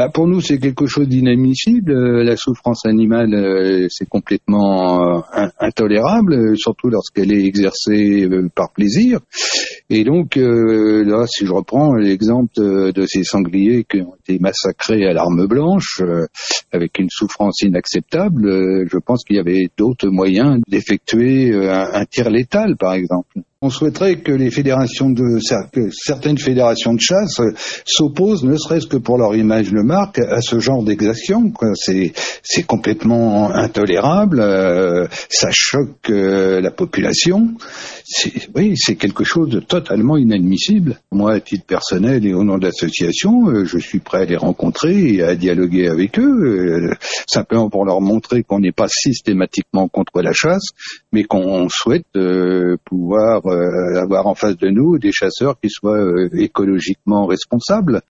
Pour nous, c'est quelque chose d'inadmissible. La souffrance animale, c'est complètement intolérable, surtout lorsqu'elle est exercée par plaisir. Et donc, là, si je reprends l'exemple de ces sangliers qui ont été massacrés à l'arme blanche, avec une souffrance inacceptable, je pense qu'il y avait d'autres moyens d'effectuer un tir létal, par exemple. On souhaiterait que certaines fédérations de chasse s'opposent, ne serait-ce que pour leur image de marque, à ce genre d'exaction. C'est complètement intolérable, ça choque la population. C'est quelque chose de totalement inadmissible. Moi, à titre personnel et au nom de l'association, je suis prêt à les rencontrer et à dialoguer avec eux, simplement pour leur montrer qu'on n'est pas systématiquement contre la chasse, mais qu'on souhaite pouvoir avoir en face de nous des chasseurs qui soient écologiquement responsables.